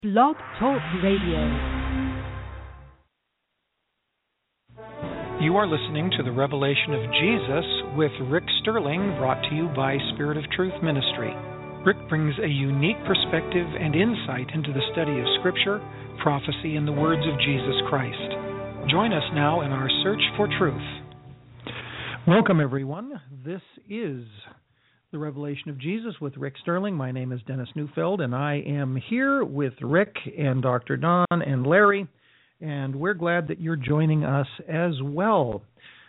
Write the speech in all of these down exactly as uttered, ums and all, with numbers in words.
Blog Talk Radio. You are listening to the Revelation of Jesus with Rick Sterling, brought to you by Spirit of Truth Ministry. Rick brings a unique perspective and insight into the study of Scripture, prophecy, and the words of Jesus Christ. Join us now in our search for truth. Welcome, everyone. This is the Revelation of Jesus with Rick Sterling. My name is Dennis Neufeld, and I am here with Rick and Doctor Don and Larry, and we're glad that you're joining us as well.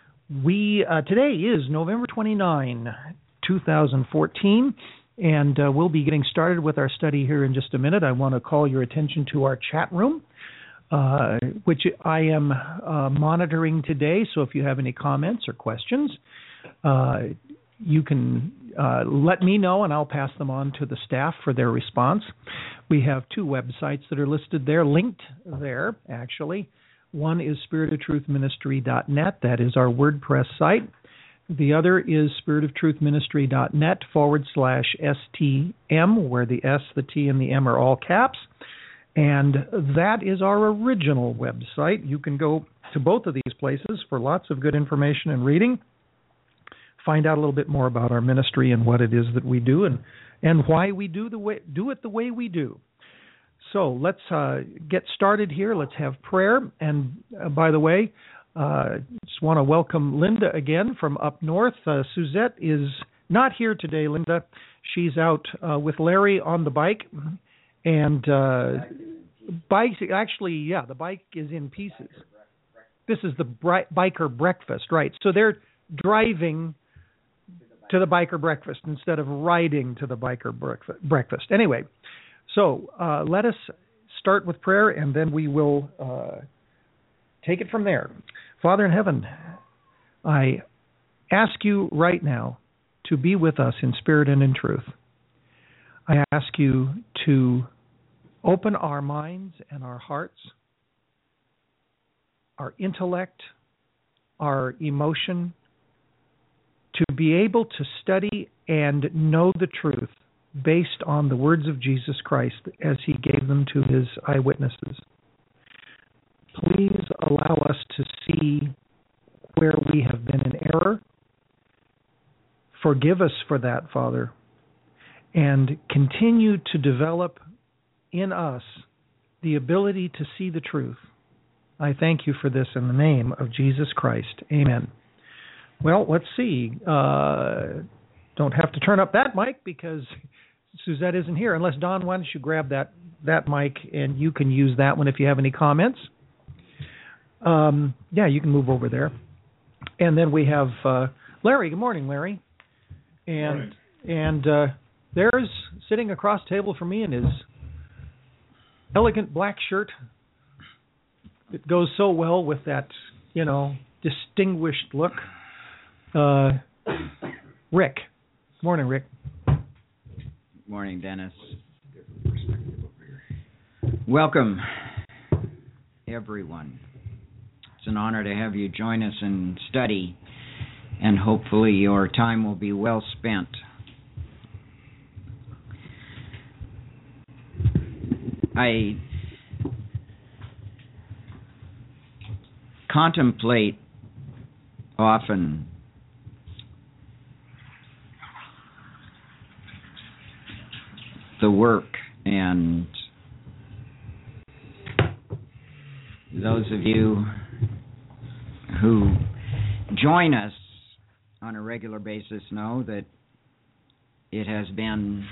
We uh, today is November twenty-ninth, twenty fourteen, and uh, we'll be getting started with our study here in just a minute. I want to call your attention to our chat room, uh, which I am uh, monitoring today, so if you have any comments or questions, uh, you can uh, let me know, and I'll pass them on to the staff for their response. We have two websites that are listed there, linked there, actually. One is spirit of truth ministry dot net. That is our WordPress site. The other is spirit of truth ministry dot net forward slash STM, where the S, the T, and the M are all caps. And that is our original website. You can go to both of these places for lots of good information and reading. Find out a little bit more about our ministry and what it is that we do, and, and why we do the way do it the way we do. So let's uh, get started here. Let's have prayer. And uh, by the way, uh, just want to welcome Linda again from up north. Uh, Suzette is not here today, Linda. She's out uh, with Larry on the bike, and uh, bikes. Actually, yeah, the bike is in pieces. This is the bri- biker breakfast, right? So they're driving to the biker breakfast instead of riding to the biker breakfast. Anyway, so uh, let us start with prayer, and then we will uh, take it from there. Father in heaven, I ask you right now to be with us in spirit and in truth. I ask you to open our minds and our hearts, our intellect, our emotion, to be able to study and know the truth based on the words of Jesus Christ as he gave them to his eyewitnesses. Please allow us to see where we have been in error. Forgive us for that, Father, and continue to develop in us the ability to see the truth. I thank you for this in the name of Jesus Christ. Amen. Well, let's see. Uh, don't have to turn up that mic because Suzette isn't here. Unless, Don, why don't you grab that, that mic, and you can use that one if you have any comments. Um, yeah, you can move over there. And then we have uh, Larry. Good morning, Larry. And morning. and uh, there's, sitting across the table from me in his elegant black shirt that goes so well with that, you know, distinguished look. Uh, Rick. Morning, Rick. Morning, Dennis. Welcome, everyone. It's an honor to have you join us in study, and hopefully your time will be well spent. I contemplate often the work, and those of you who join us on a regular basis know that it has been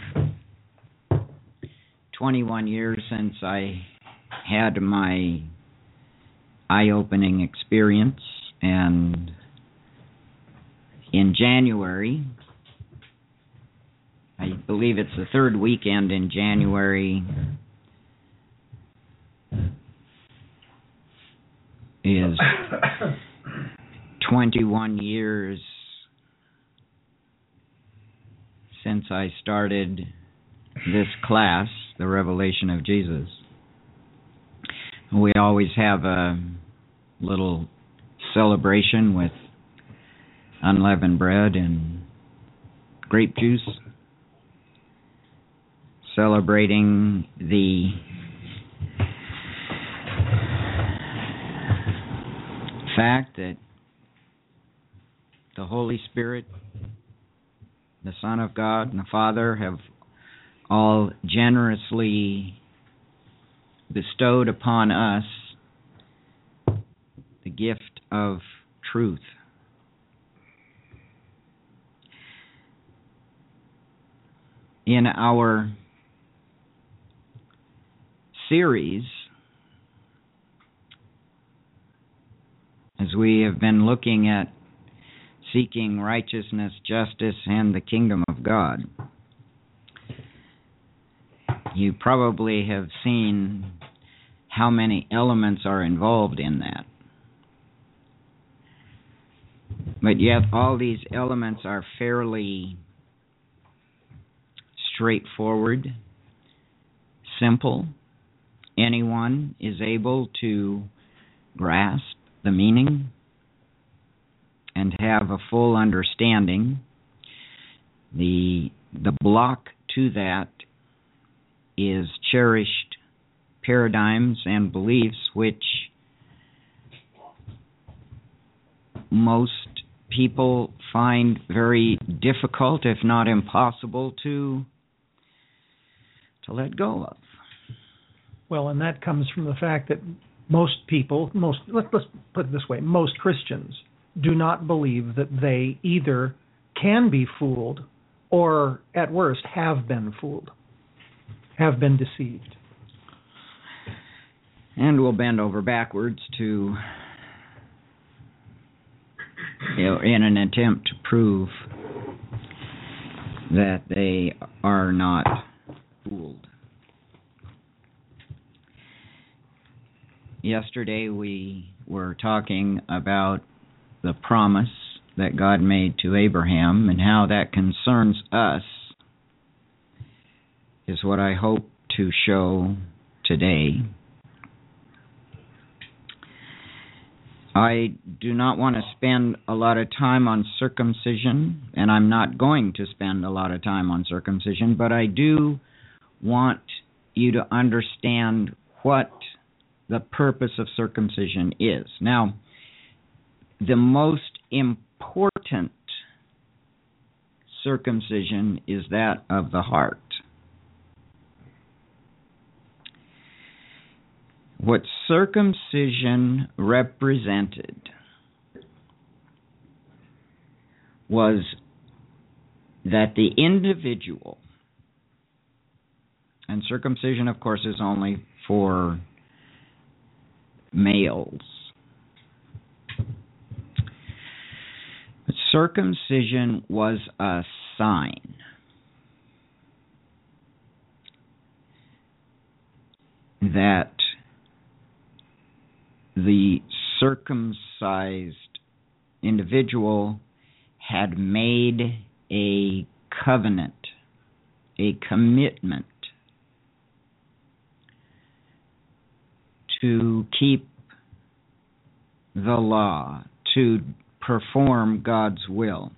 twenty-one years since I had my eye-opening experience, and in January, I believe it's the third weekend in January, is twenty-one years since I started this class, the Revelation of Jesus. We always have a little celebration with unleavened bread and grape juice, celebrating the fact that the Holy Spirit, the Son of God, and the Father have all generously bestowed upon us the gift of truth. In our series, as we have been looking at seeking righteousness, justice, and the kingdom of God, you probably have seen how many elements are involved in that. But yet all these elements are fairly straightforward, simple. Anyone is able to grasp the meaning and have a full understanding. The the block to that is cherished paradigms and beliefs which most people find very difficult, if not impossible, to to let go of. Well, and that comes from the fact that most people, most let's, let's put it this way, most Christians do not believe that they either can be fooled or, at worst, have been fooled, have been deceived. And we'll bend over backwards to, you know, in an attempt to prove that they are not fooled. Yesterday we were talking about the promise that God made to Abraham and how that concerns us, is what I hope to show today. I do not want to spend a lot of time on circumcision, and I'm not going to spend a lot of time on circumcision, but I do want you to understand what the purpose of circumcision is. Now, the most important circumcision is that of the heart. What circumcision represented was that the individual, and circumcision, of course, is only for males. But circumcision was a sign that the circumcised individual had made a covenant, a commitment to keep the law, to perform God's will.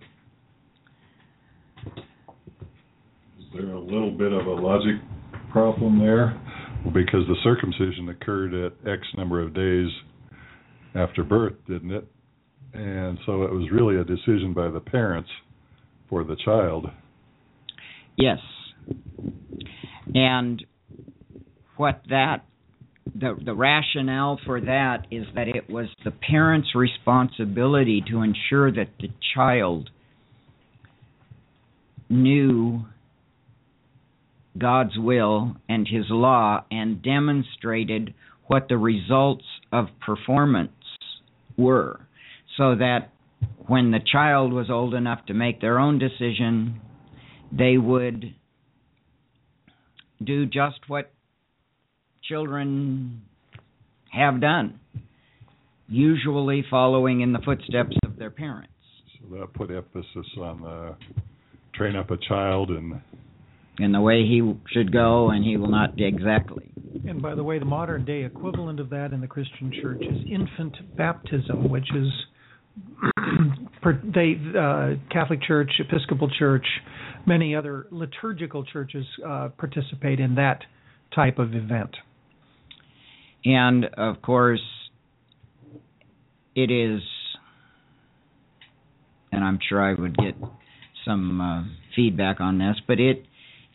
Is there a little bit of a logic problem there? Because the circumcision occurred at X number of days after birth, didn't it? And so it was really a decision by the parents for the child. Yes. And what that The, the rationale for that is that it was the parent's responsibility to ensure that the child knew God's will and His law and demonstrated what the results of performance were, so that when the child was old enough to make their own decision, they would do just what children have done, usually following in the footsteps of their parents. So that put emphasis on uh, train up a child and in the way he should go, and he will not exactly. And by the way, the modern day equivalent of that in the Christian church is infant baptism, which is they uh, Catholic Church, Episcopal Church, many other liturgical churches uh, participate in that type of event. And, of course, it is, and I'm sure I would get some uh, feedback on this, but it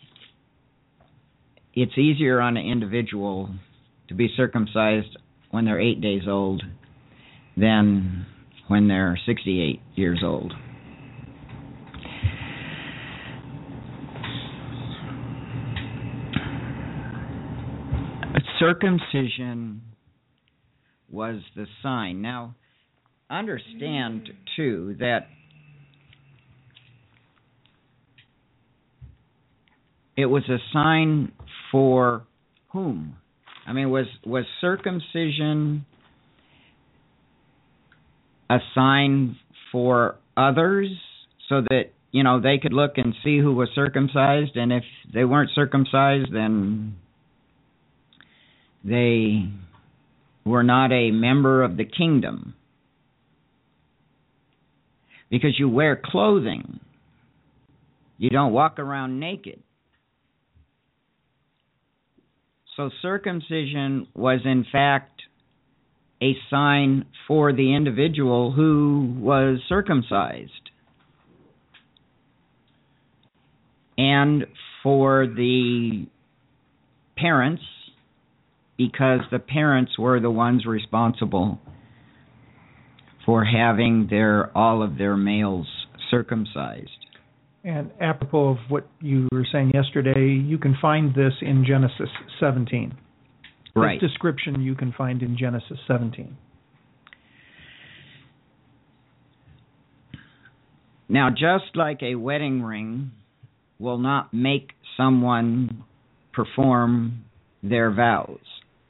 it's easier on an individual to be circumcised when they're eight days old than when they're sixty-eight years old. Circumcision was the sign. Now, understand, too, that it was a sign for whom? I mean, was was circumcision a sign for others so that, you know, they could look and see who was circumcised, and if they weren't circumcised, then they were not a member of the kingdom? Because you wear clothing. You don't walk around naked. So circumcision was in fact a sign for the individual who was circumcised, and for the parents, because the parents were the ones responsible for having their all of their males circumcised. And apropos of what you were saying yesterday, you can find this in Genesis seventeen. Right. This description you can find in Genesis seventeen. Now, just like a wedding ring will not make someone perform their vows,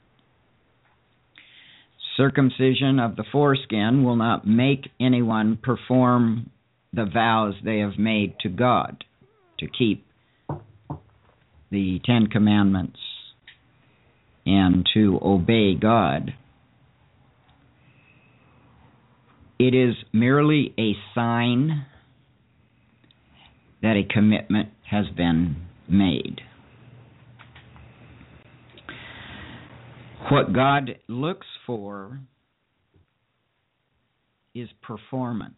circumcision of the foreskin will not make anyone perform the vows they have made to God to keep the Ten Commandments and to obey God. It is merely a sign that a commitment has been made. What God looks for is performance.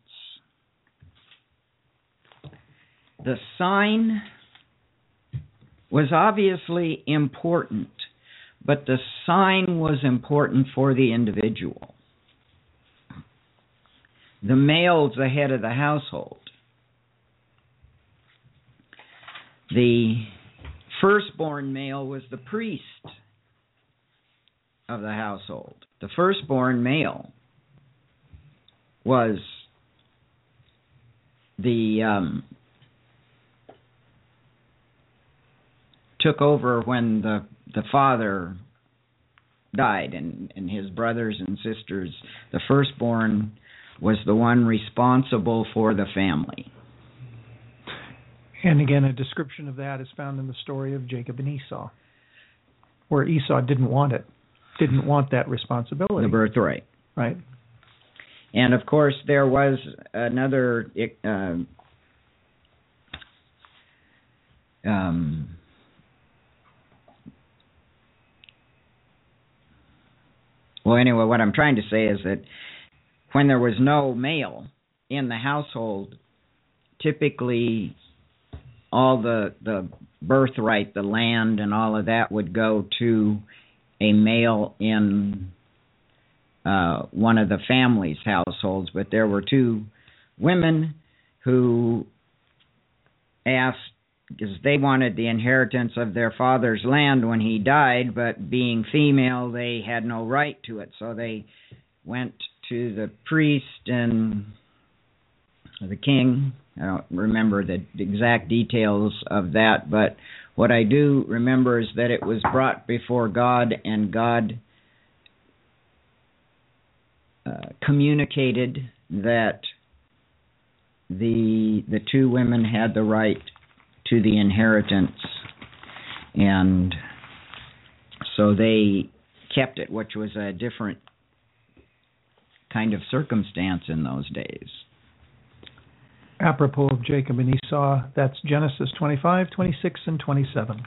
The sign was obviously important, but the sign was important for the individual. The male's the head of the household. The firstborn male was the priest of the household. The firstborn male was the um, took over when the the father died, and, and his brothers and sisters. The firstborn was the one responsible for the family. And again, a description of that is found in the story of Jacob and Esau, where Esau didn't want it, didn't want that responsibility. The birthright. Right. And of course, there was another uh, um, well, anyway, what I'm trying to say is that when there was no male in the household, typically all the the birthright, the land, and all of that would go to a male in uh, one of the family's households. But there were two women who asked, because they wanted the inheritance of their father's land when he died, but being female, they had no right to it. So they went to the priest and the king. I don't remember the exact details of that, but what I do remember is that it was brought before God, and God uh, communicated that the the two women had the right to the inheritance, and so they kept it, which was a different kind of circumstance in those days. Apropos of Jacob and Esau, that's Genesis twenty-five, twenty-six, and twenty-seven.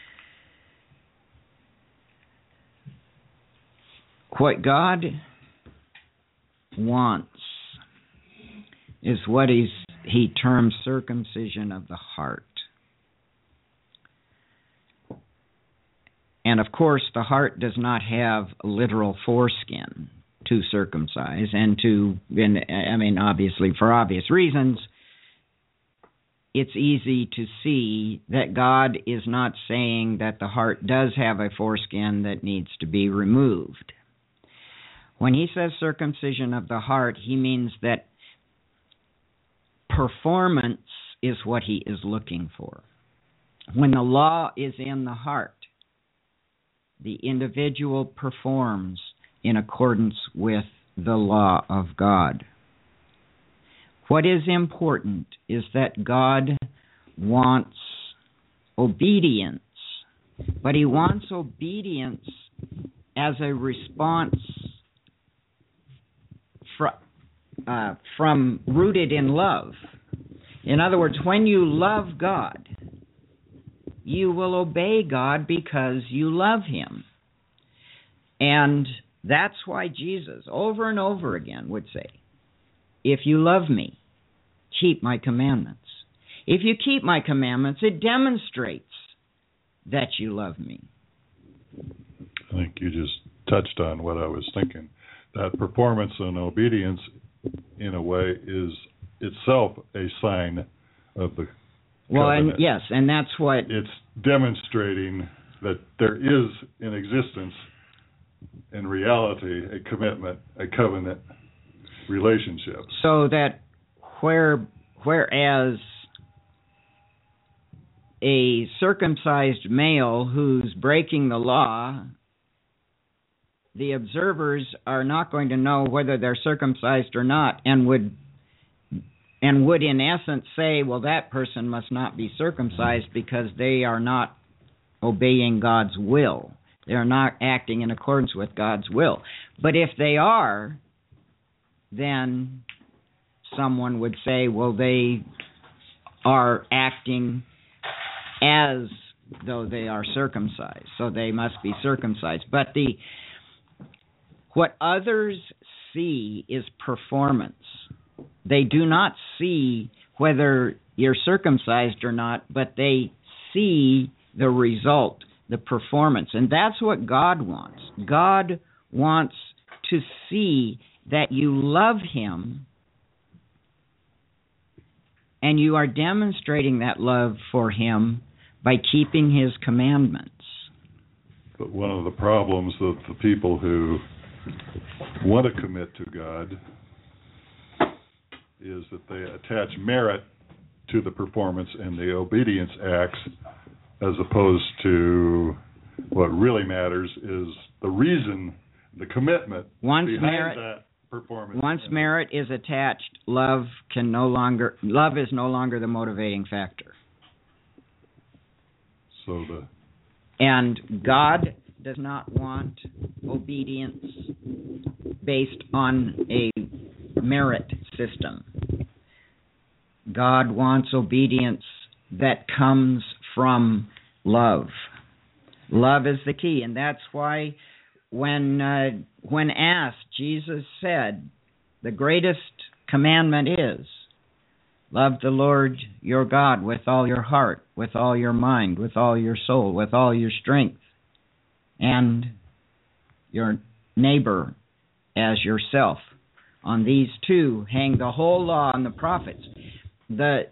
What God wants is what he's, he terms circumcision of the heart. And of course, the heart does not have a literal foreskin to circumcise, and to, and, I mean, obviously, for obvious reasons, it's easy to see that God is not saying that the heart does have a foreskin that needs to be removed. When he says circumcision of the heart, he means that performance is what he is looking for. When the law is in the heart, the individual performs in accordance with the law of God. What is important is that God wants obedience, but he wants obedience as a response fr- uh, from rooted in love. In other words, when you love God, you will obey God because you love him. And that's why Jesus, over and over again, would say, if you love me, keep my commandments. If you keep my commandments, it demonstrates that you love me. I think you just touched on what I was thinking. That performance and obedience, in a way, is itself a sign of the Well, covenant. and yes, and that's what... It's demonstrating that there is in existence, in reality, a commitment, a covenant relationship. So that where, whereas a circumcised male who's breaking the law, the observers are not going to know whether they're circumcised or not, and would and would in essence say, well, that person must not be circumcised because they are not obeying God's will. They're not acting in accordance with God's will. But if they are, then someone would say, well, they are acting as though they are circumcised, so they must be circumcised. But the what others see is performance. They do not see whether you're circumcised or not, but they see the result, the performance. And that's what God wants. God wants to see that you love him, and you are demonstrating that love for him by keeping his commandments. But one of the problems of the people who want to commit to God is that they attach merit to the performance and the obedience acts, as opposed to what really matters is the reason, the commitment once behind merit, that performance. Once merit is attached, love can no longer love is no longer the motivating factor. So the and God does not want obedience based on a merit system. God wants obedience that comes from love. Love is the key, and that's why when uh, when asked, Jesus said, the greatest commandment is, love the Lord your God with all your heart, with all your mind, with all your soul, with all your strength, and your neighbor as yourself. On these two hang the whole law and the prophets. The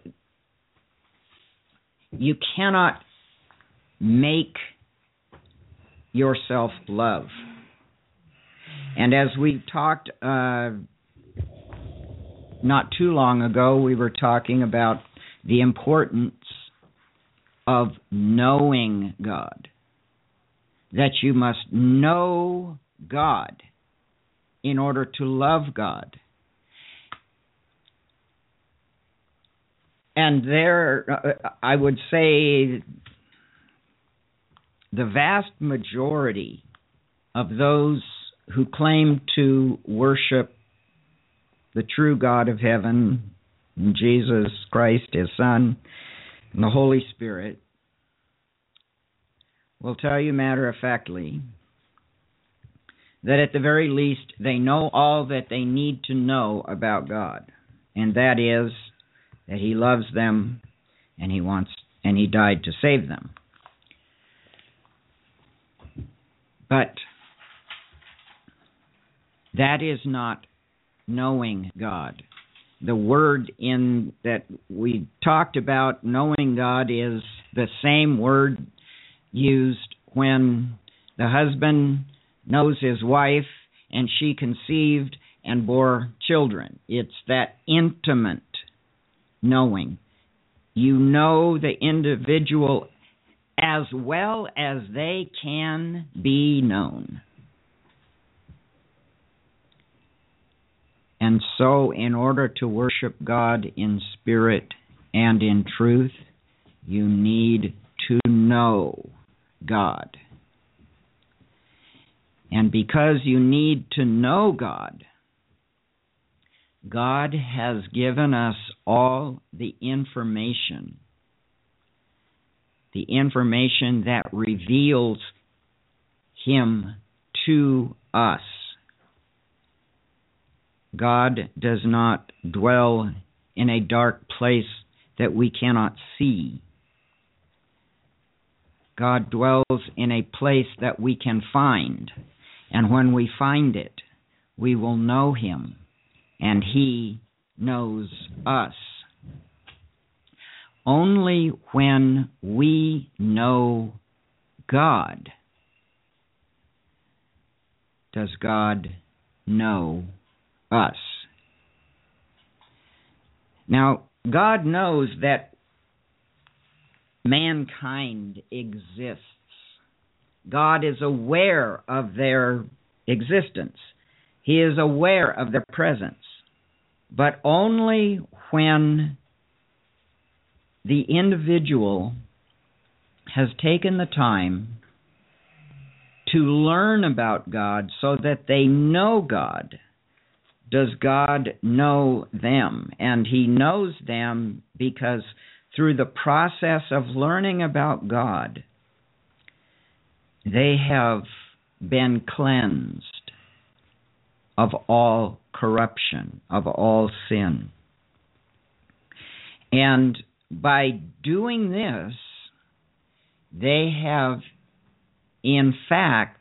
you cannot make yourself love. And as we talked uh, not too long ago, we were talking about the importance of knowing God. That you must know God in order to love God. And there, uh, I would say, the vast majority of those who claim to worship the true God of heaven, Jesus Christ, his Son, and the Holy Spirit, will tell you matter-of-factly that at the very least they know all that they need to know about God, and that is that He loves them and He wants and He died to save them. But that is not knowing God. The word in that we talked about, knowing God, is the same word used when the husband knows his wife and she conceived and bore children. It's that intimate knowing. You know the individual as well as they can be known. And so, in order to worship God in spirit and in truth, you need to know God. And because you need to know God, God has given us all the information, the information that reveals Him to us. God does not dwell in a dark place that we cannot see. God dwells in a place that we can find, and when we find it, we will know Him, and He knows us. Only when we know God does God know us. Now, God knows that mankind exists. God is aware of their existence. He is aware of their presence. But only when the individual has taken the time to learn about God so that they know God, does God know them. And He knows them because through the process of learning about God, they have been cleansed of all corruption, of all sin. And by doing this, they have, in fact,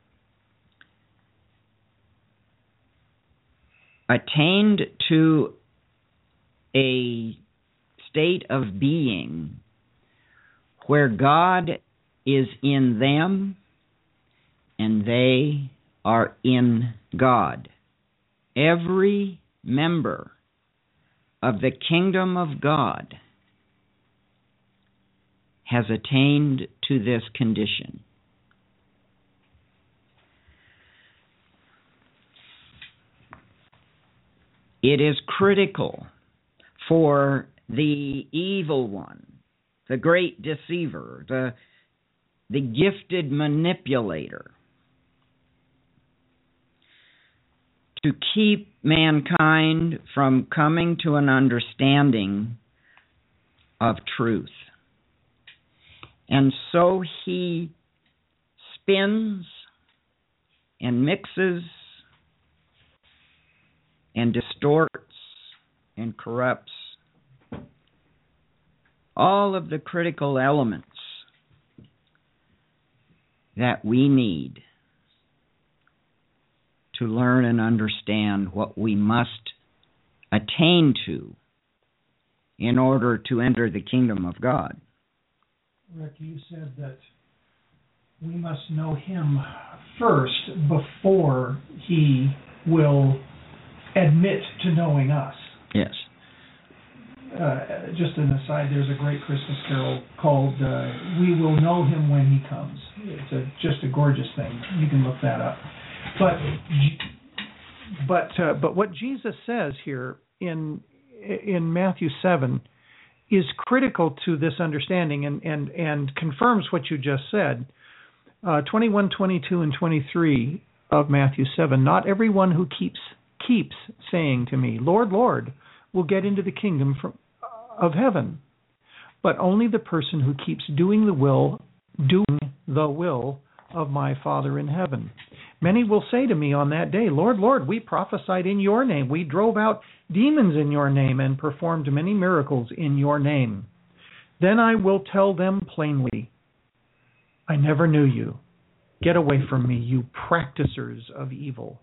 attained to a state of being where God is in them and they are in God. Every member of the kingdom of God has attained to this condition. It is critical for the evil one, the great deceiver, the, the gifted manipulator, to keep mankind from coming to an understanding of truth. And so he spins and mixes and distorts and corrupts all of the critical elements that we need to learn and understand what we must attain to in order to enter the kingdom of God. Rick, you said that we must know Him first before He will admit to knowing us. Yes. Uh, just an aside, there's a great Christmas carol called uh, We Will Know Him When He Comes. It's a, just a gorgeous thing. You can look that up. But but uh, but what Jesus says here in in Matthew seven is critical to this understanding and, and, and confirms what you just said. Uh, twenty-one, twenty-two, and twenty-three of Matthew seven. Not everyone who keeps keeps saying to me, Lord, Lord, will get into the kingdom from, of heaven, but only the person who keeps doing the will, doing the will of my Father in heaven. Many will say to me on that day, Lord, Lord, we prophesied in your name. We drove out demons in your name and performed many miracles in your name. Then I will tell them plainly, I never knew you. Get away from me, you practicers of evil.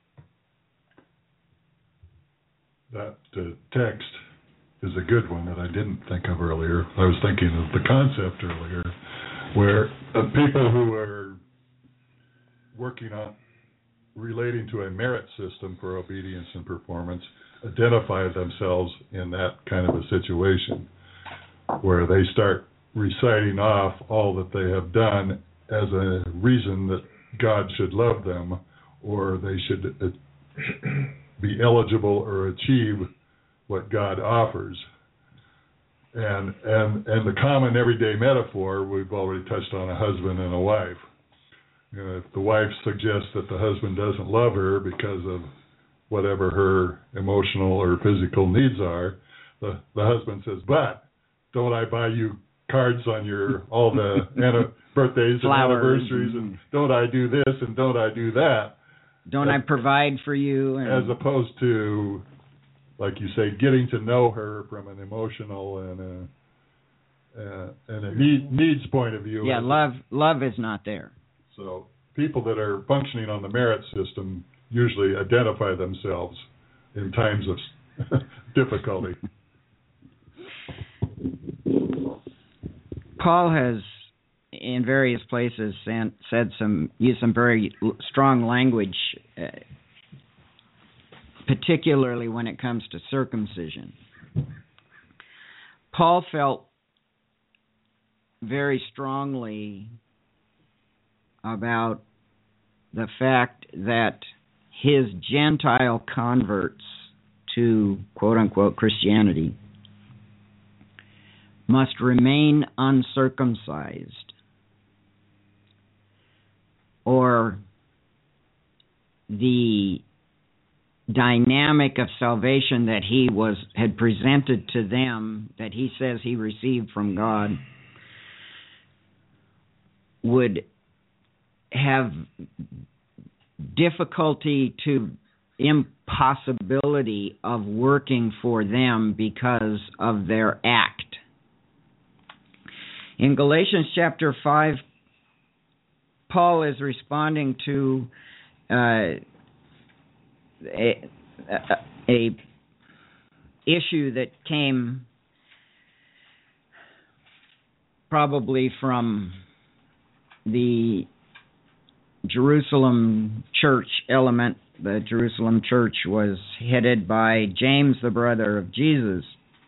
That uh, text is a good one that I didn't think of earlier. I was thinking of the concept earlier, where uh, people who are working on relating to a merit system for obedience and performance identify themselves in that kind of a situation, where they start reciting off all that they have done as a reason that God should love them, or they should uh, be eligible or achieve what God offers. And and and the common everyday metaphor, we've already touched on a husband and a wife. You know, if the wife suggests that the husband doesn't love her because of whatever her emotional or physical needs are, the, the husband says, but don't I buy you cards on your all the anna- birthdays and anniversaries, and don't I do this and don't I do that? Don't I provide for you? And... As opposed to, like you say, getting to know her from an emotional and a, uh, and a need, needs point of view. Yeah, love love is not there. So people that are functioning on the merit system usually identify themselves in times of difficulty. Paul has, in various places, said some used some very strong language, uh, particularly when it comes to circumcision. Paul felt very strongly about the fact that his Gentile converts to quote-unquote Christianity must remain uncircumcised, or the dynamic of salvation that he was had presented to them, that he says he received from God, would have difficulty to impossibility of working for them because of their act. In Galatians chapter five, Paul is responding to uh, a, a, a issue that came probably from the Jerusalem church element. The Jerusalem church was headed by James, the brother of Jesus.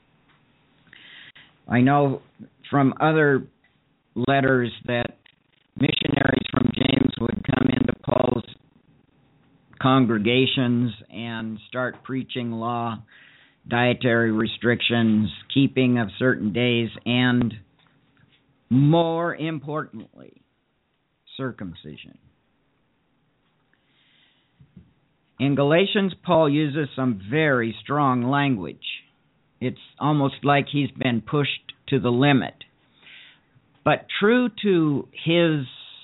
I know from other letters that missionaries from James would come into Paul's congregations and start preaching law, dietary restrictions, keeping of certain days, and more importantly, circumcision. In Galatians, Paul uses some very strong language. It's almost like he's been pushed to the limit. But true to his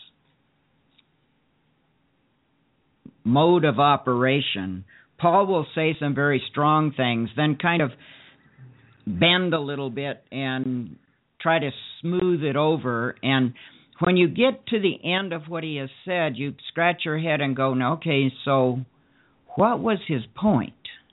mode of operation, Paul will say some very strong things, then kind of bend a little bit and try to smooth it over. And when you get to the end of what he has said, you scratch your head and go, no, okay, so what was his point?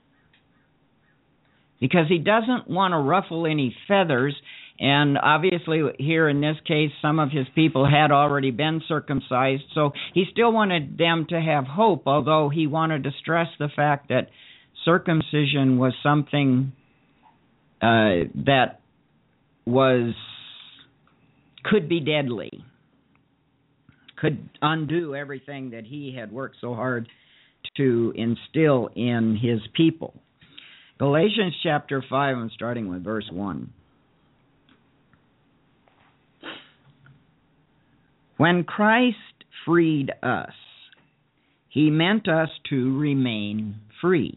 Because he doesn't want to ruffle any feathers, and obviously here in this case, some of his people had already been circumcised, so he still wanted them to have hope, although he wanted to stress the fact that circumcision was something uh, that was could be deadly, could undo everything that he had worked so hard to instill in his people. Galatians chapter five, I'm starting with verse one. When Christ freed us, he meant us to remain free.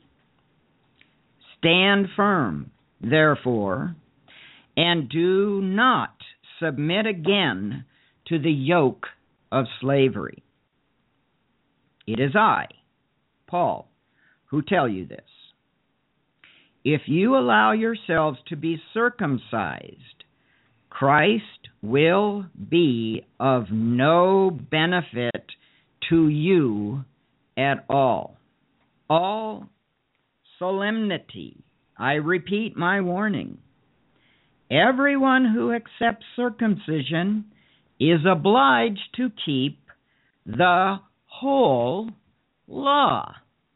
Stand firm, therefore, and do not submit again to the yoke of slavery. It is I, Paul, who tell you this. If you allow yourselves to be circumcised, Christ will be of no benefit to you at all. All solemnity, I repeat my warning. Everyone who accepts circumcision is obliged to keep the whole law.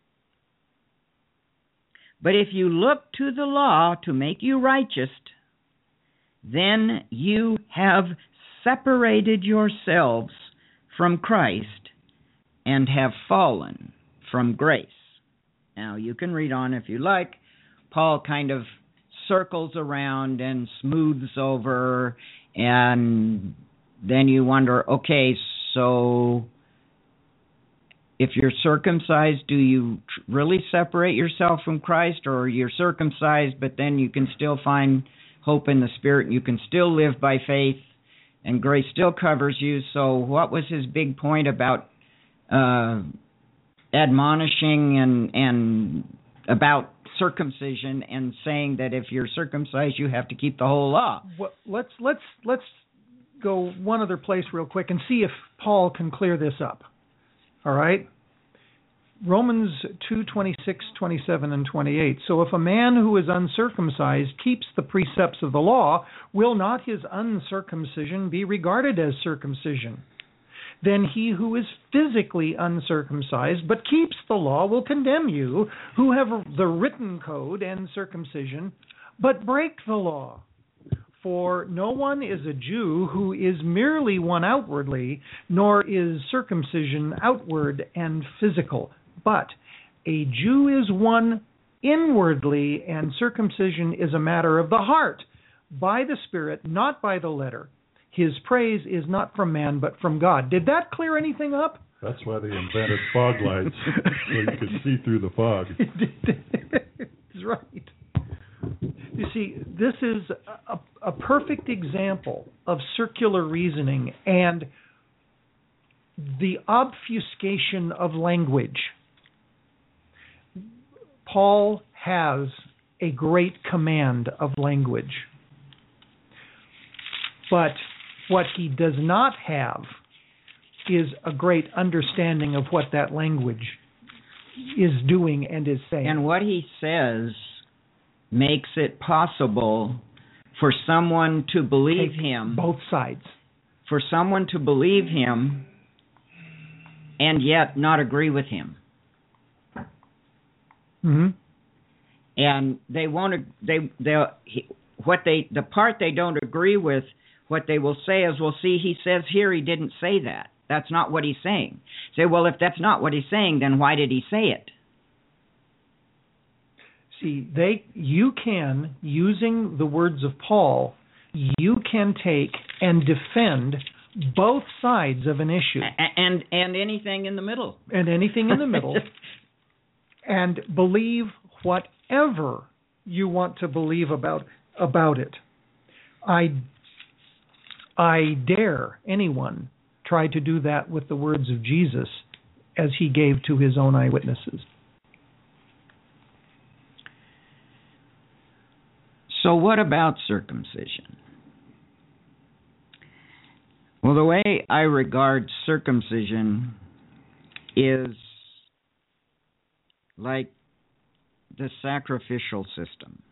But if you look to the law to make you righteous, then you have separated yourselves from Christ and have fallen from grace. Now, you can read on if you like. Paul kind of circles around and smooths over, and then you wonder, okay, so if you're circumcised, do you really separate yourself from Christ, or you're circumcised, but then you can still find hope in the Spirit, and you can still live by faith, and grace still covers you? So what was his big point about uh, admonishing and and about circumcision and saying that if you're circumcised, you have to keep the whole law? Well, let's let's let's go one other place real quick and see if Paul can clear this up. All right? Romans two, twenty-six, twenty-seven, and twenty-eight. So if a man who is uncircumcised keeps the precepts of the law, will not his uncircumcision be regarded as circumcision? Then he who is physically uncircumcised but keeps the law will condemn you, who have the written code and circumcision, but break the law. For no one is a Jew who is merely one outwardly, nor is circumcision outward and physical. But a Jew is one inwardly, and circumcision is a matter of the heart, by the Spirit, not by the letter. His praise is not from man, but from God. Did that clear anything up? That's why they invented fog lights, so you could see through the fog. That's right. You see, this is a, a perfect example of circular reasoning and the obfuscation of language. Paul has a great command of language. But what he does not have is a great understanding of what that language is doing and is saying. And what he says makes it possible for someone to believe Take him. Both sides. For someone to believe him and yet not agree with him. Mm-hmm. And they won't. They they what they the part they don't agree with. What they will say is, well, see, he says here he didn't say that. That's not what he's saying. Say, well, if that's not what he's saying, then why did he say it? See, they you can, using the words of Paul, you can take and defend both sides of an issue. And and anything in the middle. And anything in the middle. And believe whatever you want to believe about about it. I I dare anyone try to do that with the words of Jesus as he gave to his own eyewitnesses. So what about circumcision? Well, the way I regard circumcision is like the sacrificial system.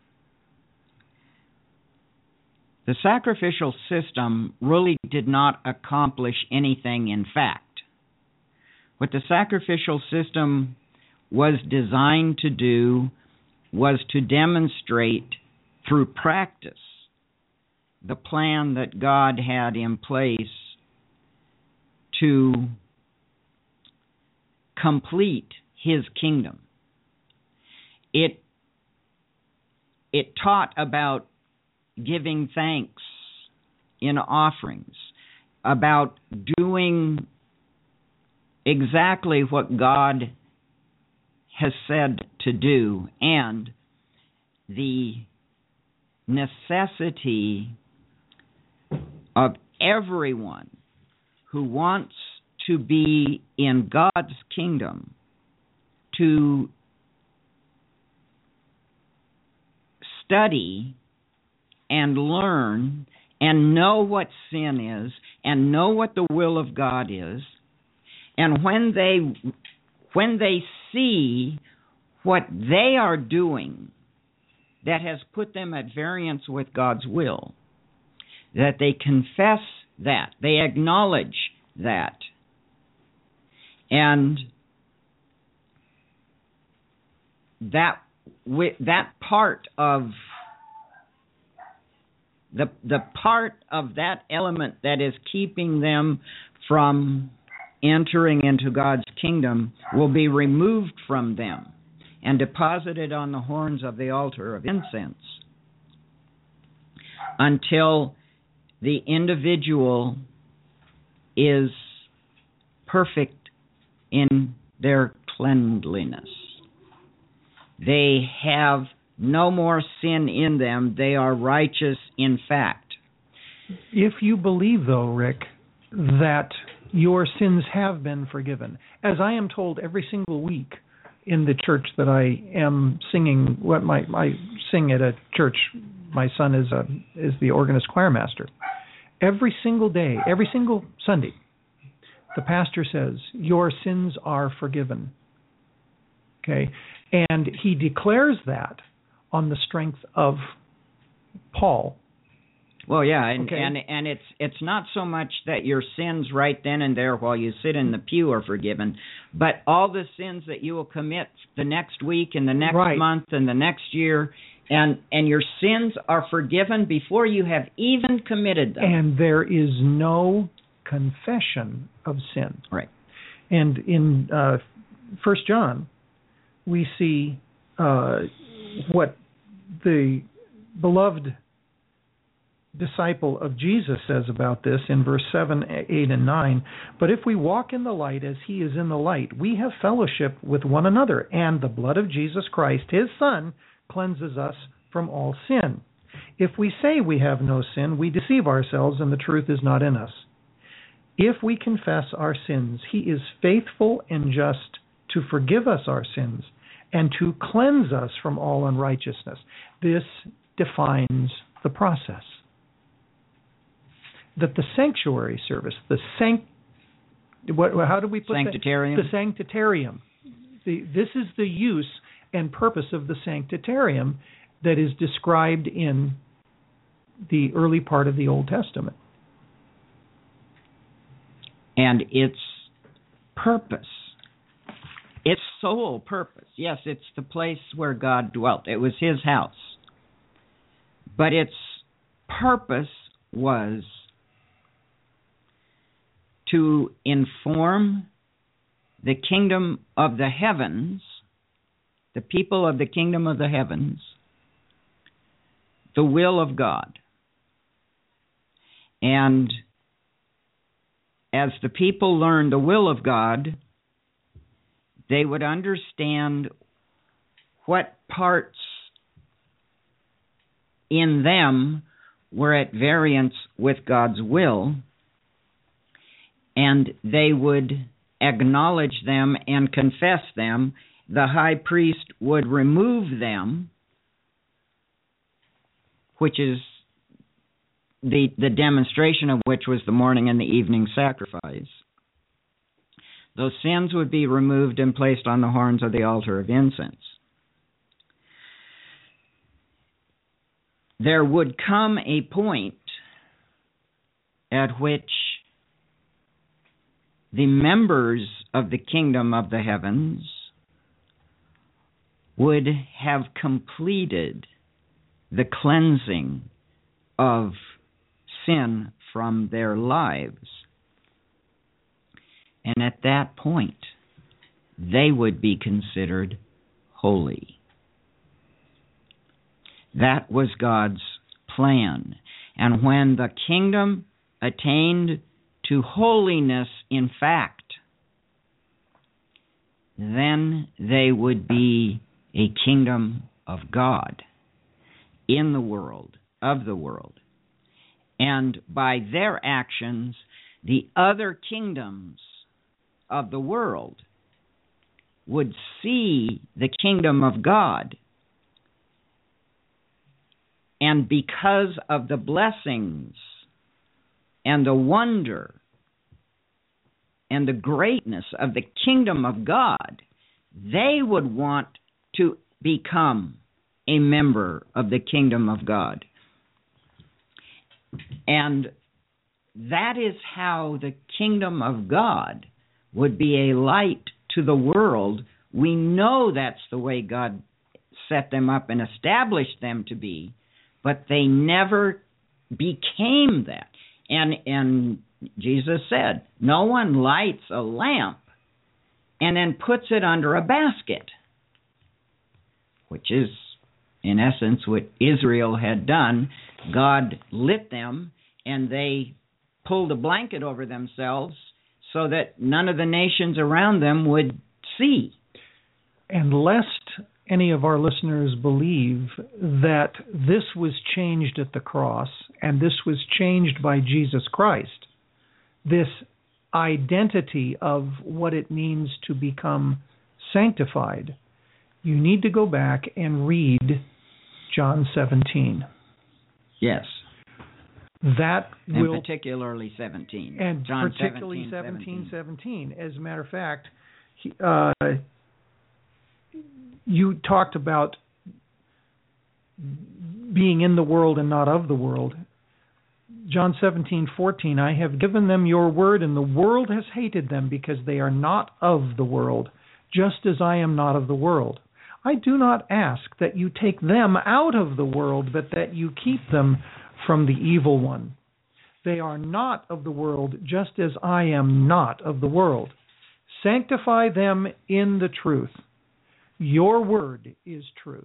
The sacrificial system really did not accomplish anything in fact. What the sacrificial system was designed to do was to demonstrate through practice the plan that God had in place to complete his kingdom. It it taught about giving thanks in offerings, about doing exactly what God has said to do, and the necessity of everyone who wants to be in God's kingdom, to study and learn and know what sin is and know what the will of God is, and when they when they see what they are doing that has put them at variance with God's will, that they confess that, they acknowledge that, and that that part of the the part of that element that is keeping them from entering into God's kingdom will be removed from them and deposited on the horns of the altar of incense until the individual is perfect in their cleanliness. They have no more sin in them. They are righteous in fact. If you believe, though, Rick, that your sins have been forgiven, as I am told every single week in the church that I am singing, what my I sing at a church. My son is a is the organist choir master. Every single day, every single Sunday, the pastor says, "Your sins are forgiven." Okay, and he declares that on the strength of Paul. Well, yeah, and, okay. and and it's it's not so much that your sins right then and there while you sit in the pew are forgiven, but all the sins that you will commit the next week and the next right. month and the next year, and and your sins are forgiven before you have even committed them. And there is no confession of sin. Right. And in uh, First John, we see uh, what the beloved disciple of Jesus says about this in verse seven, eight, and nine. But if we walk in the light as he is in the light, we have fellowship with one another, and the blood of Jesus Christ, his Son, cleanses us from all sin. If we say we have no sin, we deceive ourselves, and the truth is not in us. If we confess our sins, he is faithful and just to forgive us our sins and to cleanse us from all unrighteousness. This defines the process. That the sanctuary service, the sanct, what, how do we put sanctitarium? That? The sanctitarium. The, this is the use and purpose of the sanctitarium that is described in the early part of the Old Testament. And its purpose, its sole purpose, yes, it's the place where God dwelt. It was his house. But its purpose was to inform the kingdom of the heavens, the people of the kingdom of the heavens, the will of God. And as the people learned the will of God, they would understand what parts in them were at variance with God's will, and they would acknowledge them and confess them. The high priest would remove them, which is the, the demonstration of which was the morning and the evening sacrifice. Those sins would be removed and placed on the horns of the altar of incense. There would come a point at which the members of the kingdom of the heavens would have completed the cleansing of sin from their lives. And at that point, they would be considered holy. That was God's plan. And when the kingdom attained to holiness in fact, then they would be a kingdom of God in the world, of the world. And by their actions, the other kingdoms of the world would see the kingdom of God. And because of the blessings and the wonder and the greatness of the kingdom of God, they would want to become a member of the kingdom of God. And that is how the kingdom of God would be a light to the world. We know that's the way God set them up and established them to be, but they never became that. And and Jesus said, no one lights a lamp and then puts it under a basket, which is, in essence, what Israel had done. God lit them, and they pulled a blanket over themselves so that none of the nations around them would see. And lest any of our listeners believe that this was changed at the cross and this was changed by Jesus Christ, this identity of what it means to become sanctified, you need to go back and read John seventeen. Yes. That and will particularly seventeen. And John particularly seventeen, seventeen, seventeen. As a matter of fact, he, uh, you talked about being in the world and not of the world. John seventeen, fourteen, I have given them your word, and the world has hated them because they are not of the world, just as I am not of the world. I do not ask that you take them out of the world, but that you keep them from the evil one. They are not of the world, just as I am not of the world. Sanctify them in the truth. Your word is truth.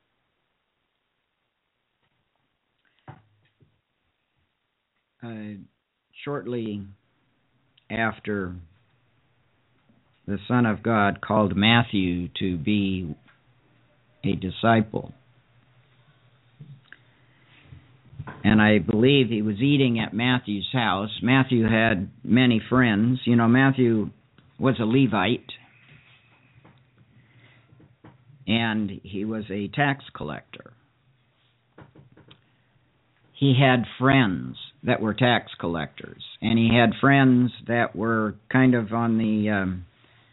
Uh, shortly after the Son of God called Matthew to be a disciple, and I believe he was eating at Matthew's house. Matthew had many friends. You know, Matthew was a Levite, and he was a tax collector. He had friends that were tax collectors, and he had friends that were kind of on the um,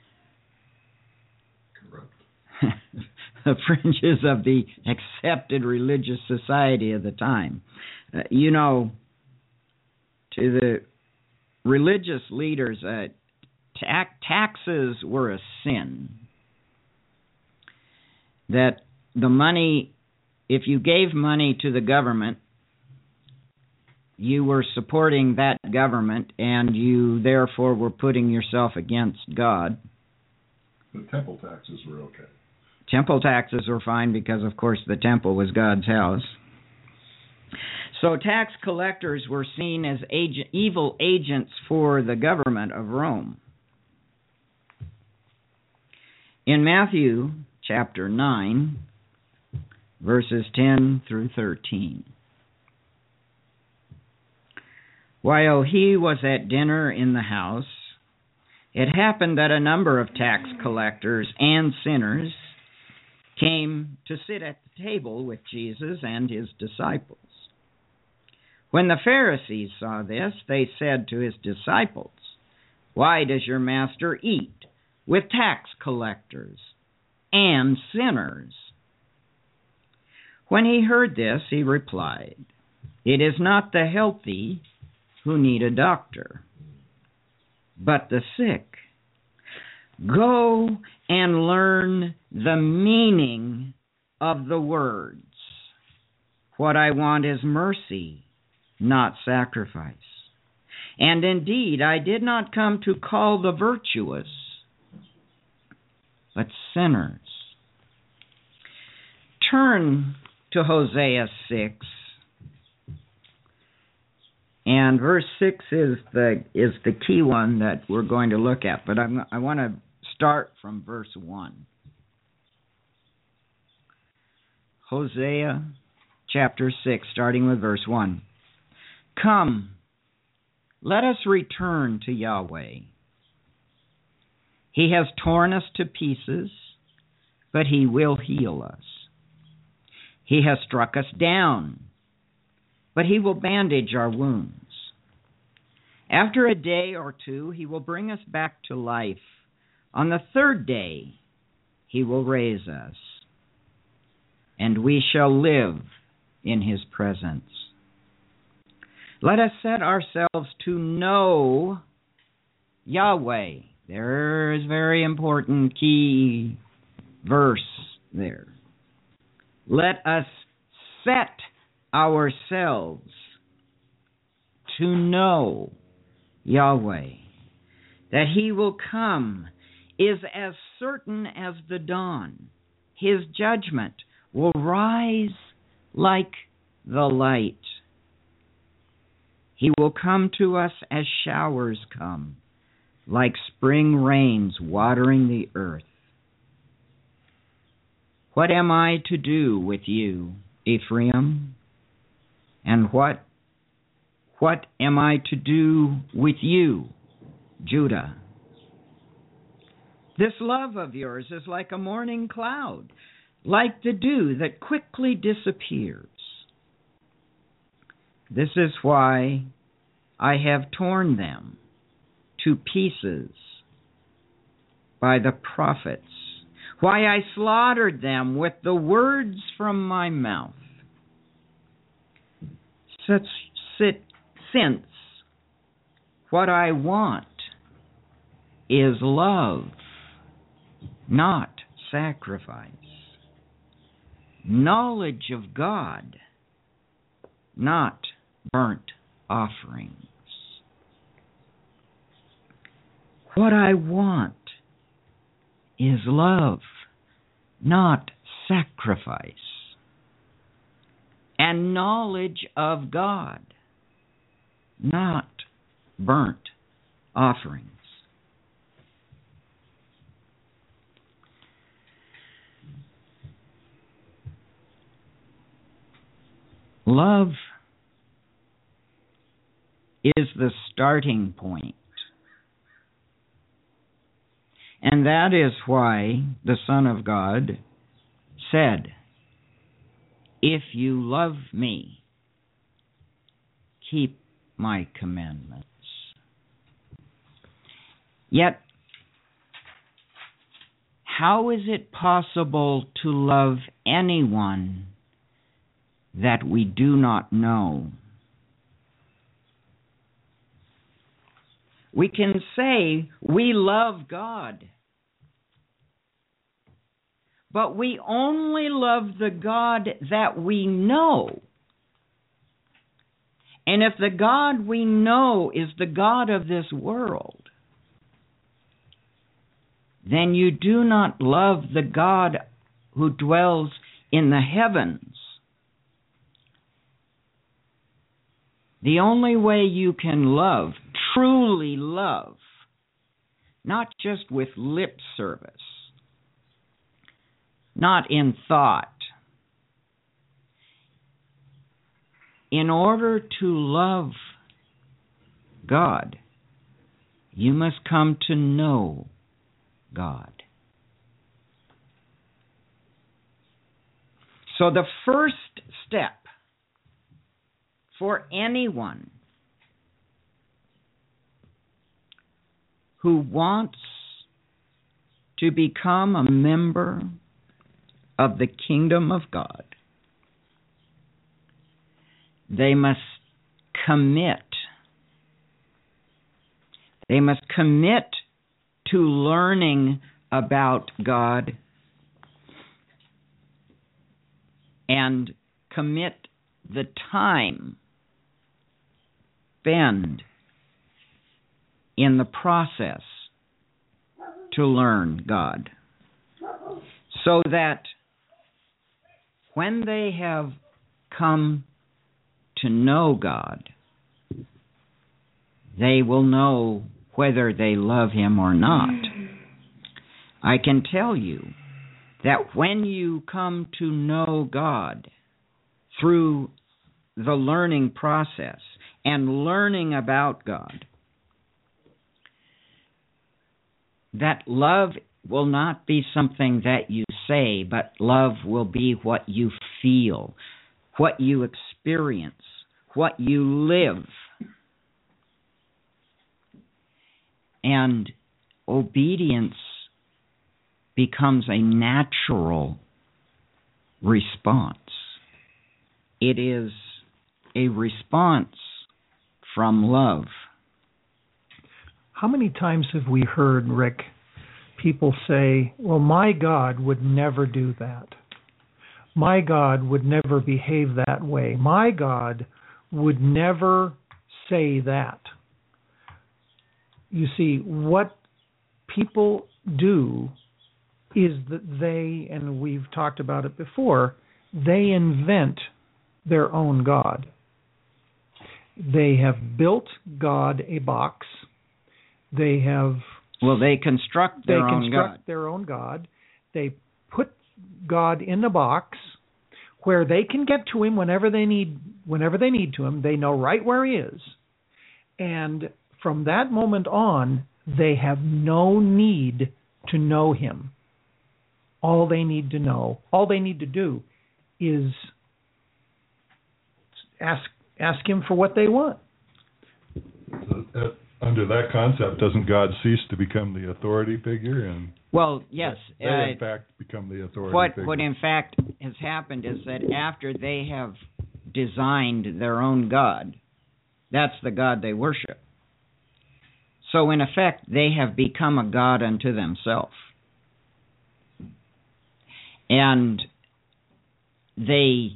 the fringes of the accepted religious society of the time. Uh, you know, to the religious leaders, uh, ta- taxes were a sin. That the money, if you gave money to the government, you were supporting that government, and you therefore were putting yourself against God. The temple taxes were okay. Temple taxes were fine because, of course, the temple was God's house. So tax collectors were seen as agent, evil agents for the government of Rome. In Matthew chapter nine, verses ten through thirteen. While he was at dinner in the house, it happened that a number of tax collectors and sinners came to sit at the table with Jesus and his disciples. When the Pharisees saw this, they said to his disciples, "Why does your master eat with tax collectors and sinners?" When he heard this, he replied, "It is not the healthy who need a doctor, but the sick. Go and learn the meaning of the words. What I want is mercy, not sacrifice. And indeed, I did not come to call the virtuous, but sinners." Turn to Hosea six. And verse six is the is the key one that we're going to look at. But I'm, I want to start from verse one. Hosea chapter six, starting with verse one. "Come, let us return to Yahweh. He has torn us to pieces, but he will heal us. He has struck us down, but he will bandage our wounds. After a day or two, he will bring us back to life. On the third day, he will raise us, and we shall live in his presence. Let us set ourselves to know Yahweh. There is a very important key verse there. Let us set ourselves to know Yahweh. That he will come is as certain as the dawn. His judgment will rise like the light. He will come to us as showers come, like spring rains watering the earth. What am I to do with you, Ephraim? And what, what am I to do with you, Judah? This love of yours is like a morning cloud, like the dew that quickly disappears. This is why I have torn them to pieces by the prophets, why I slaughtered them with the words from my mouth. Such, sit, since what I want is love, not sacrifice, knowledge of God, not burnt offerings. What I want is love, not sacrifice, and knowledge of God, not burnt offerings. Love is the starting point. And that is why the Son of God said, if you love me, keep my commandments. Yet, how is it possible to love anyone that we do not know? We can say we love God, but we only love the God that we know. And if the God we know is the God of this world, then you do not love the God who dwells in the heavens. The only way you can love, truly love, not just with lip service, not in thought. In order to love God, you must come to know God. So the first step for anyone who wants to become a member of the kingdom of God, they must commit. They must commit to learning about God and commit the time spent in the process to learn God, so that when they have come to know God, they will know whether they love Him or not. I can tell you that when you come to know God through the learning process and learning about God, that love will not be something that you say, but love will be what you feel, what you experience, what you live. And obedience becomes a natural response. It is a response from love. How many times have we heard, Rick, people say, well, my God would never do that. My God would never behave that way. My God would never say that. You see, what people do is that they, and we've talked about it before, they invent their own God. They have built God a box. They have... Well, they construct their they own construct God. their own God. They put God in a box where they can get to him whenever they need whenever they need to him. They know right where he is. And from that moment on, they have no need to know him. All they need to know, all they need to do is ask ask him for what they want. So that, under that concept, doesn't God cease to become the authority figure? And well, yes. They, uh, in fact, become the authority what, figure. What, in fact, has happened is that after they have designed their own God, that's the God they worship. So, in effect, they have become a God unto themselves. And they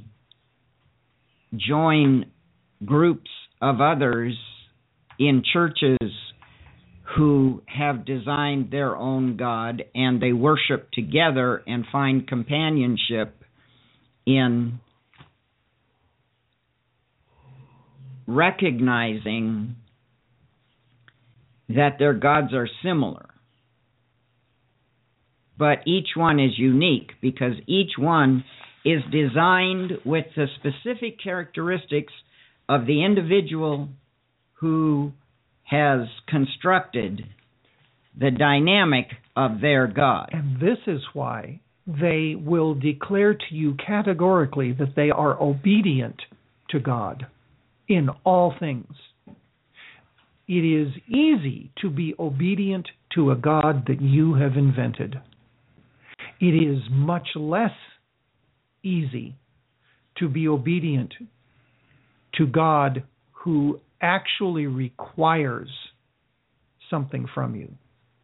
join groups of others in churches who have designed their own God, and they worship together and find companionship in recognizing that their gods are similar. But each one is unique because each one is designed with the specific characteristics of the individual who has constructed the dynamic of their God. And this is why they will declare to you categorically that they are obedient to God in all things. It is easy to be obedient to a God that you have invented. It is much less easy to be obedient to God who actually requires something from you.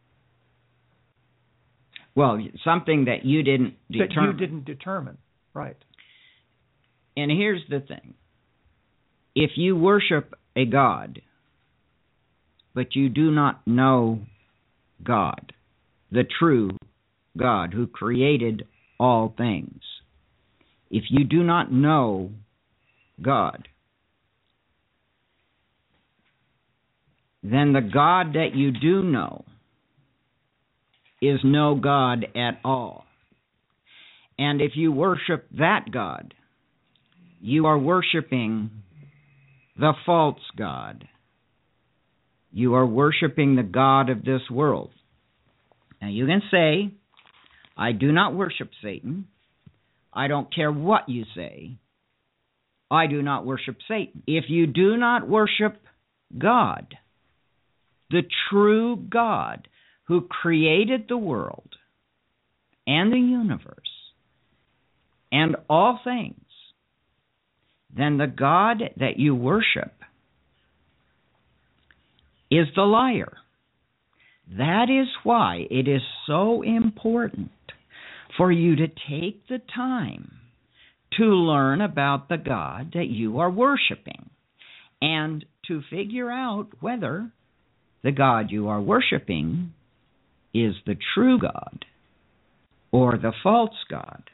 Well, something that you didn't determine. That you didn't determine, right. And here's the thing. If you worship a God, but you do not know God, the true God who created all things, if you do not know God, then the God that you do know is no God at all. And if you worship that God, you are worshiping the false God. You are worshiping the God of this world. Now you can say, I do not worship Satan. I don't care what you say. I do not worship Satan. If you do not worship God, the true God who created the world and the universe and all things, then the God that you worship is the liar. That is why it is so important for you to take the time to learn about the God that you are worshiping and to figure out whether the God you are worshiping is the true God or the false God.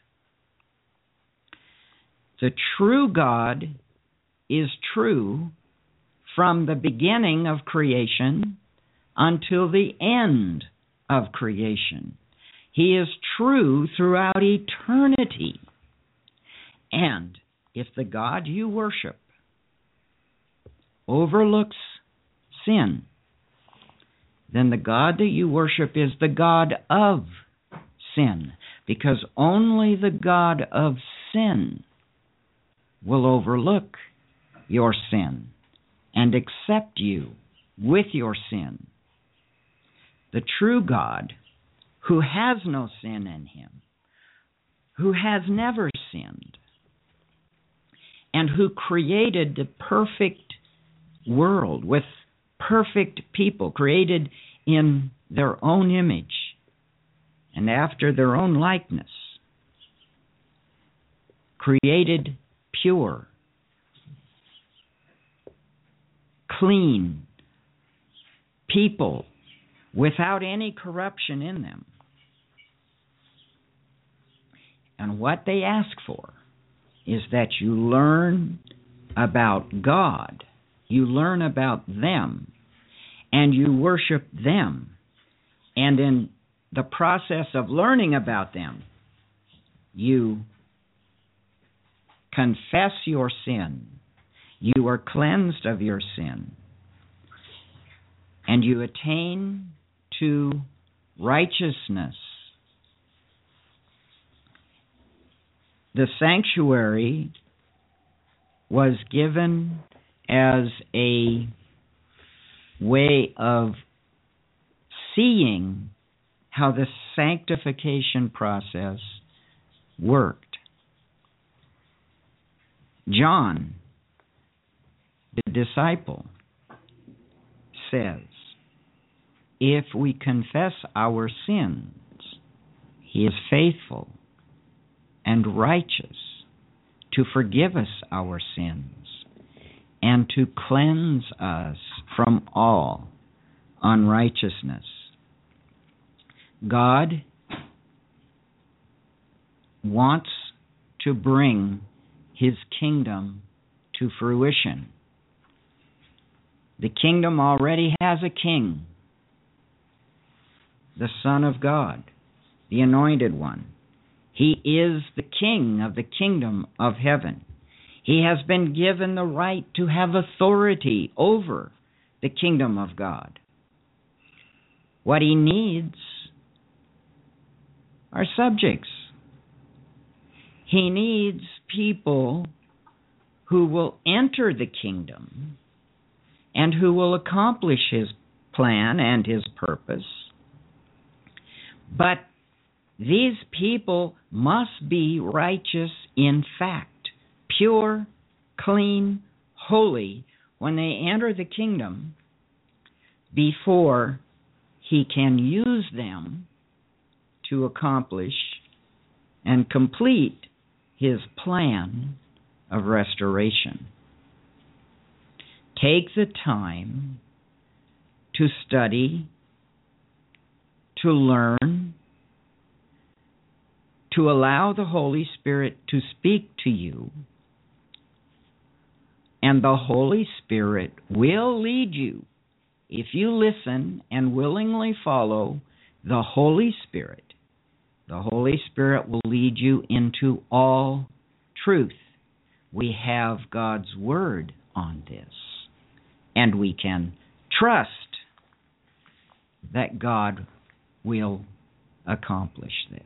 The true God is true from the beginning of creation until the end of creation. He is true throughout eternity. And if the God you worship overlooks sin, then the God that you worship is the God of sin, because only the God of sin will overlook your sin and accept you with your sin. The true God, who has no sin in him, who has never sinned, and who created the perfect world with perfect people, created in their own image and after their own likeness, created pure, clean people without any corruption in them. And what they ask for is that you learn about God, you learn about them, and you worship them. And in the process of learning about them, you confess your sin, you are cleansed of your sin, and you attain to righteousness. The sanctuary was given as a way of seeing how the sanctification process worked. John, the disciple, says, if we confess our sins, he is faithful and righteous to forgive us our sins and to cleanse us from all unrighteousness. God wants to bring his kingdom to fruition. The kingdom already has a king, the Son of God, the Anointed One. He is the king of the kingdom of heaven. He has been given the right to have authority over the kingdom of God. What he needs are subjects. He needs people who will enter the kingdom and who will accomplish his plan and his purpose. But these people must be righteous in fact, pure, clean, holy, when they enter the kingdom, before he can use them to accomplish and complete his plan of restoration. Take the time to study, to learn, to allow the Holy Spirit to speak to you, and the Holy Spirit will lead you. If you listen and willingly follow the Holy Spirit, the Holy Spirit will lead you into all truth. We have God's Word on this, and we can trust that God will accomplish this.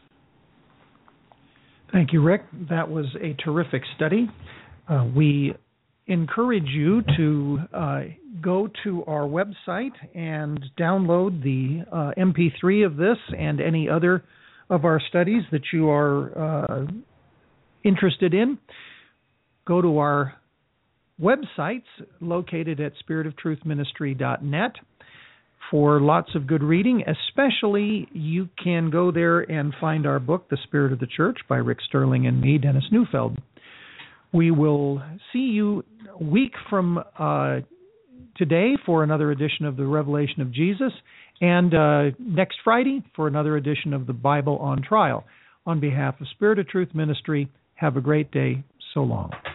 Thank you, Rick. That was a terrific study. Uh, we encourage you to uh, go to our website and download the uh, M P three of this and any other of our studies that you are uh, interested in. Go to our websites located at spirit of truth ministry dot net for lots of good reading. Especially, you can go there and find our book, The Spirit of the Church, by Rick Sterling and me, Dennis Neufeld. We will see you a week from uh, today for another edition of the Revelation of Jesus, and uh, next Friday for another edition of the Bible on Trial. On behalf of Spirit of Truth Ministry, have a great day. So long.